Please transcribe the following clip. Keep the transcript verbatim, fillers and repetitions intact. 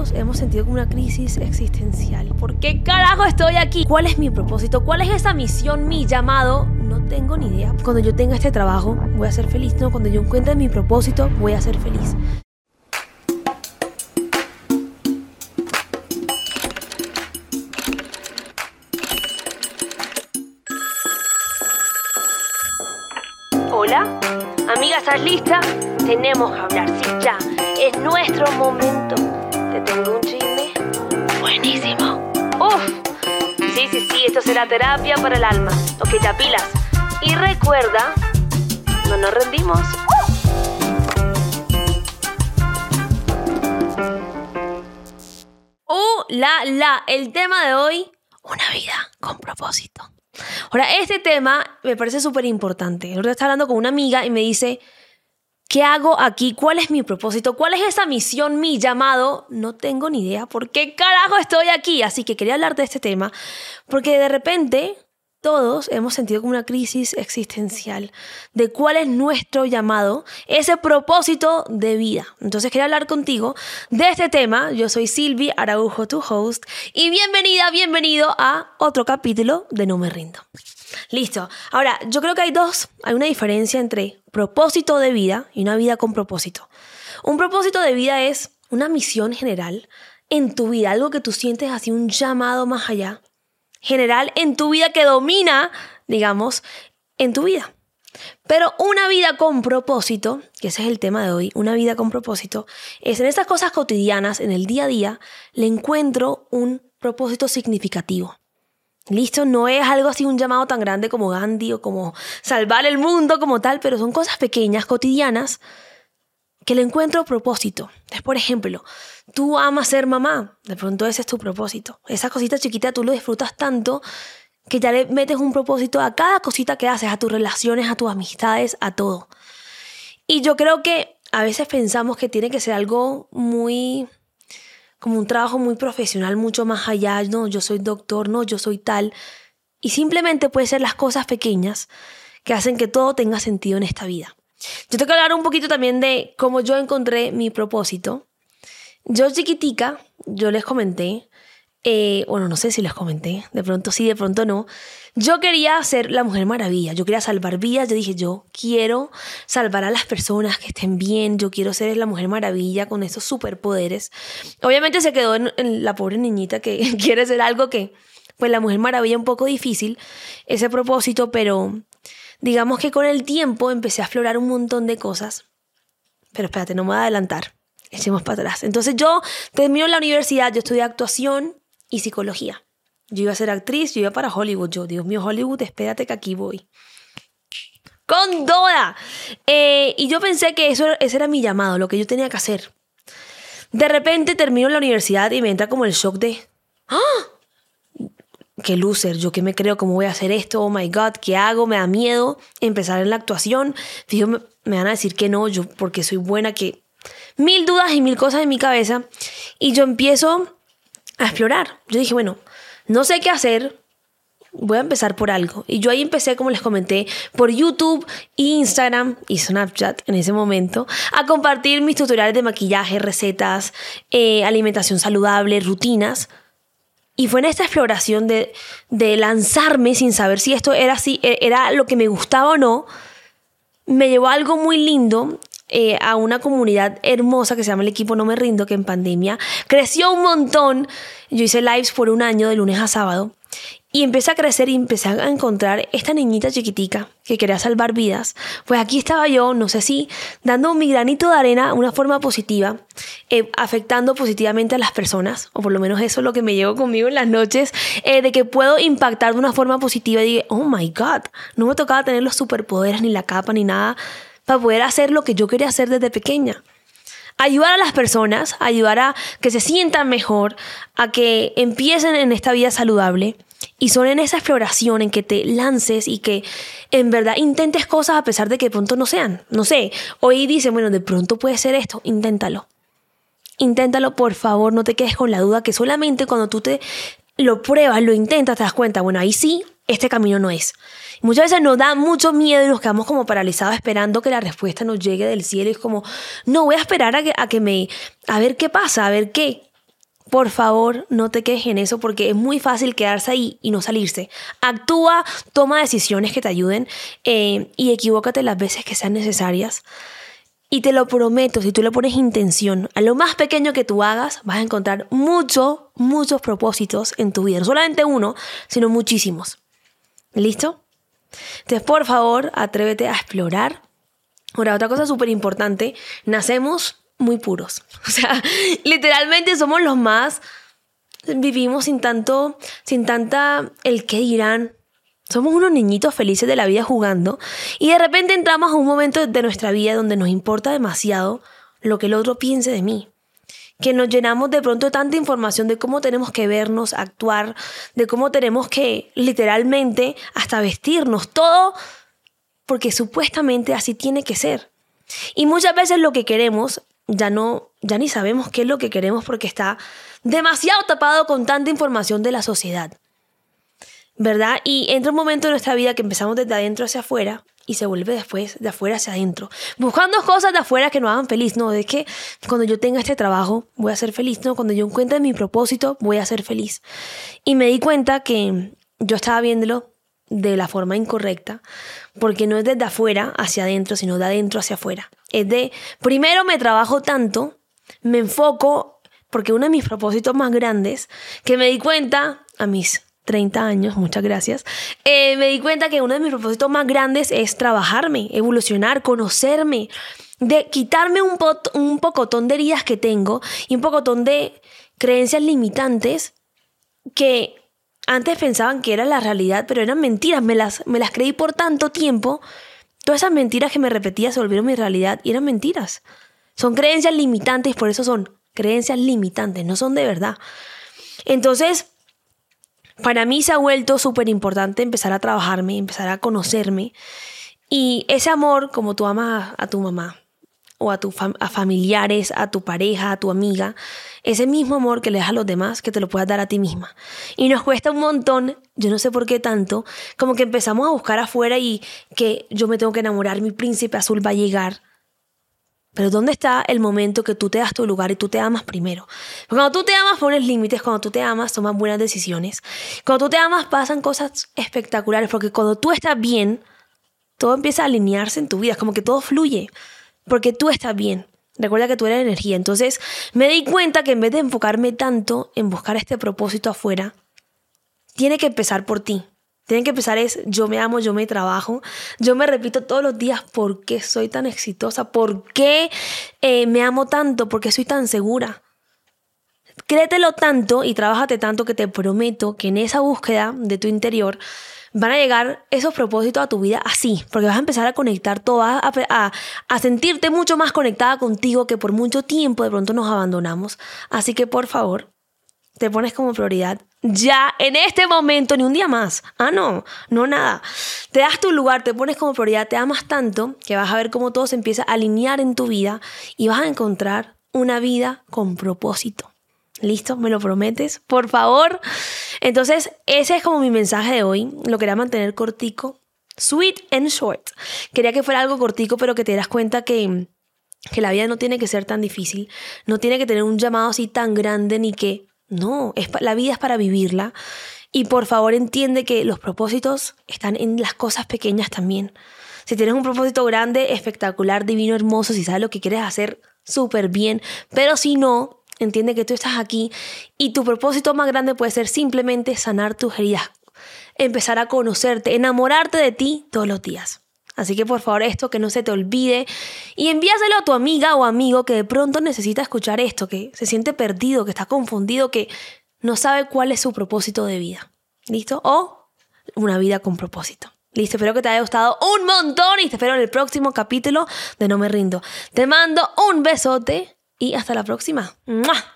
Todos hemos sentido como una crisis existencial. ¿Por qué carajo estoy aquí? ¿Cuál es mi propósito? ¿Cuál es esa misión, mi llamado? No tengo ni idea. Cuando yo tenga este trabajo, voy a ser feliz. No, cuando yo encuentre mi propósito, voy a ser feliz. Hola, amiga, ¿estás lista? Tenemos que hablar, sí, ya. Es nuestro momento. Te tengo un chisme buenísimo. Uf, sí, sí, sí, esto será terapia para el alma. Ok, ya pilas. Y recuerda, no nos rendimos. ¡Uh, la, la! El tema de hoy, una vida con propósito. Ahora, este tema me parece súper importante. Ahora estaba hablando con una amiga y me dice, ¿qué hago aquí? ¿Cuál es mi propósito? ¿Cuál es esa misión, mi llamado? No tengo ni idea. ¿Por qué carajo estoy aquí? Así que quería hablar de este tema porque de repente todos hemos sentido como una crisis existencial de cuál es nuestro llamado, ese propósito de vida. Entonces quería hablar contigo de este tema. Yo soy Silvi Araujo, tu host, y bienvenida, bienvenido a otro capítulo de No Me Rindo. Listo. Ahora, yo creo que hay dos, hay una diferencia entre propósito de vida y una vida con propósito. Un propósito de vida es una misión general en tu vida, algo que tú sientes así, un llamado más allá, general en tu vida que domina, digamos, en tu vida. Pero una vida con propósito, que ese es el tema de hoy, una vida con propósito, es en estas cosas cotidianas, en el día a día, le encuentro un propósito significativo. Listo, no es algo así, un llamado tan grande como Gandhi o como salvar el mundo como tal, pero son cosas pequeñas, cotidianas, que le encuentro propósito. Es, por ejemplo, tú amas ser mamá, de pronto ese es tu propósito. Esa cosita chiquita tú lo disfrutas tanto que ya le metes un propósito a cada cosita que haces, a tus relaciones, a tus amistades, a todo. Y yo creo que a veces pensamos que tiene que ser algo muy, como un trabajo muy profesional, mucho más allá. No, yo soy doctor, no, yo soy tal. Y simplemente puede ser las cosas pequeñas que hacen que todo tenga sentido en esta vida. Yo tengo que hablar un poquito también de cómo yo encontré mi propósito. Yo chiquitica, yo les comenté, eh, bueno, no sé si les comenté, de pronto sí, de pronto no. Yo quería ser la Mujer Maravilla, yo quería salvar vidas. Yo dije, yo quiero salvar a las personas que estén bien, yo quiero ser la Mujer Maravilla con esos superpoderes. Obviamente se quedó en, en la pobre niñita que quiere ser algo que, pues la Mujer Maravilla un poco difícil, ese propósito, pero digamos que con el tiempo empecé a explorar un montón de cosas. Pero espérate, no me voy a adelantar. Echemos para atrás. Entonces yo termino la universidad, yo estudié actuación y psicología. Yo iba a ser actriz, yo iba para Hollywood. Yo, Dios mío, Hollywood, espérate que aquí voy. ¡Con toda! Eh, y yo pensé que eso, ese era mi llamado, lo que yo tenía que hacer. De repente termino la universidad y me entra como el shock de... ¡Ah! ¡Qué loser! ¿Yo qué me creo? ¿Cómo voy a hacer esto? ¡Oh, my God! ¿Qué hago? Me da miedo empezar en la actuación. Fijo, me, me van a decir que no, yo porque soy buena, que... Mil dudas y mil cosas en mi cabeza. Y yo empiezo a explorar. Yo dije, bueno, no sé qué hacer. Voy a empezar por algo. Y yo ahí empecé, como les comenté, por YouTube, Instagram y Snapchat en ese momento, a compartir mis tutoriales de maquillaje, recetas, eh, alimentación saludable, rutinas. Y fue en esta exploración de, de lanzarme sin saber si esto era, así, era lo que me gustaba o no. Me llevó a algo muy lindo, eh, a una comunidad hermosa que se llama el equipo No Me Rindo, que en pandemia creció un montón. Yo hice lives por un año de lunes a sábado y empecé a crecer y empecé a encontrar esta niñita chiquitica que quería salvar vidas. Pues aquí estaba yo, no sé si dando mi granito de arena de una forma positiva, eh, afectando positivamente a las personas, o por lo menos eso es lo que me llevo conmigo en las noches, eh, de que puedo impactar de una forma positiva. Y dije, oh my God, no me tocaba tener los superpoderes, ni la capa, ni nada, para poder hacer lo que yo quería hacer desde pequeña. Ayudar a las personas, ayudar a que se sientan mejor, a que empiecen en esta vida saludable. Y son en esa exploración en que te lances y que en verdad intentes cosas a pesar de que de pronto no sean. No sé, hoy dicen, bueno, de pronto puede ser esto, inténtalo. Inténtalo, por favor, no te quedes con la duda que solamente cuando tú te lo pruebas, lo intentas, te das cuenta, bueno, ahí sí, este camino no es. Muchas veces nos da mucho miedo y nos quedamos como paralizados esperando que la respuesta nos llegue del cielo. Y es como, no, voy a esperar a que, a que me... a ver qué pasa, a ver qué. por favor, no te quejes en eso porque es muy fácil quedarse ahí y no salirse. Actúa, toma decisiones que te ayuden eh, y equivócate las veces que sean necesarias. Y te lo prometo, si tú le pones intención a lo más pequeño que tú hagas, vas a encontrar muchos, muchos propósitos en tu vida. No solamente uno, sino muchísimos. ¿Listo? Entonces, por favor, atrévete a explorar. Ahora, otra cosa súper importante, nacemos muy puros. O sea, literalmente somos los más, vivimos sin tanto, sin tanta el qué dirán. Somos unos niñitos felices de la vida jugando y de repente entramos a un momento de nuestra vida donde nos importa demasiado lo que el otro piense de mí. Que nos llenamos de pronto de tanta información de cómo tenemos que vernos, actuar, de cómo tenemos que literalmente hasta vestirnos, todo porque supuestamente así tiene que ser. Y muchas veces lo que queremos ya no, ya ni sabemos qué es lo que queremos porque está demasiado tapado con tanta información de la sociedad, ¿verdad? Y entra un momento en nuestra vida que empezamos desde adentro hacia afuera y se vuelve después de afuera hacia adentro, buscando cosas de afuera que nos hagan feliz. No, es que cuando yo tenga este trabajo voy a ser feliz. No, cuando yo encuentre mi propósito voy a ser feliz. Y me di cuenta que yo estaba viéndolo de la forma incorrecta, porque no es desde afuera hacia adentro, sino de adentro hacia afuera. Es de, primero me trabajo tanto, me enfoco, porque uno de mis propósitos más grandes, que me di cuenta a mis treinta años, muchas gracias, eh, me di cuenta que uno de mis propósitos más grandes es trabajarme, evolucionar, conocerme, de quitarme un, pot, un pocotón de heridas que tengo y un pocotón de creencias limitantes que antes pensaban que era la realidad, pero eran mentiras, me las, me las creí por tanto tiempo. Todas esas mentiras que me repetía se volvieron mi realidad y eran mentiras. Son creencias limitantes, por eso son creencias limitantes, no son de verdad. Entonces, para mí se ha vuelto súper importante empezar a trabajarme, empezar a conocerme. Y ese amor, como tú amas a, a tu mamá, o a tus fam- a familiares, a tu pareja, a tu amiga, ese mismo amor que le das a los demás, que te lo puedas dar a ti misma. Y nos cuesta un montón, yo no sé por qué tanto, como que empezamos a buscar afuera y que yo me tengo que enamorar, mi príncipe azul va a llegar. Pero ¿dónde está el momento que tú te das tu lugar y tú te amas primero? Porque cuando tú te amas pones límites, cuando tú te amas tomas buenas decisiones. Cuando tú te amas pasan cosas espectaculares, porque cuando tú estás bien, todo empieza a alinearse en tu vida, es como que todo fluye. Porque tú estás bien. Recuerda que tú eres energía. Entonces me di cuenta que en vez de enfocarme tanto en buscar este propósito afuera, tiene que empezar por ti. Tiene que empezar es, yo me amo, yo me trabajo. Yo me repito todos los días, ¿por qué soy tan exitosa? ¿Por qué eh, me amo tanto? ¿Por qué soy tan segura? Créetelo tanto y trabájate tanto que te prometo que en esa búsqueda de tu interior van a llegar esos propósitos a tu vida así, porque vas a empezar a conectar todo, a, a, a sentirte mucho más conectada contigo que por mucho tiempo de pronto nos abandonamos. Así que por favor, te pones como prioridad ya en este momento, ni un día más. Ah, no, no nada. Te das tu lugar, te pones como prioridad, te amas tanto que vas a ver cómo todo se empieza a alinear en tu vida y vas a encontrar una vida con propósito. ¿Listo? ¿Me lo prometes? Por favor. Entonces, ese es como mi mensaje de hoy. Lo quería mantener cortico. Sweet and short. Quería que fuera algo cortico, pero que te das cuenta que, que la vida no tiene que ser tan difícil. No tiene que tener un llamado así tan grande ni que... No, es, la vida es para vivirla. Y por favor entiende que los propósitos están en las cosas pequeñas también. Si tienes un propósito grande, espectacular, divino, hermoso, si sabes lo que quieres hacer, súper bien. Pero si no... Entiende que tú estás aquí y tu propósito más grande puede ser simplemente sanar tus heridas, empezar a conocerte, enamorarte de ti todos los días. Así que por favor esto que no se te olvide y envíaselo a tu amiga o amigo que de pronto necesita escuchar esto, que se siente perdido, que está confundido, que no sabe cuál es su propósito de vida. ¿Listo? O una vida con propósito. Listo, espero que te haya gustado un montón y te espero en el próximo capítulo de No Me Rindo. Te mando un besote. Y hasta la próxima. ¡Mua!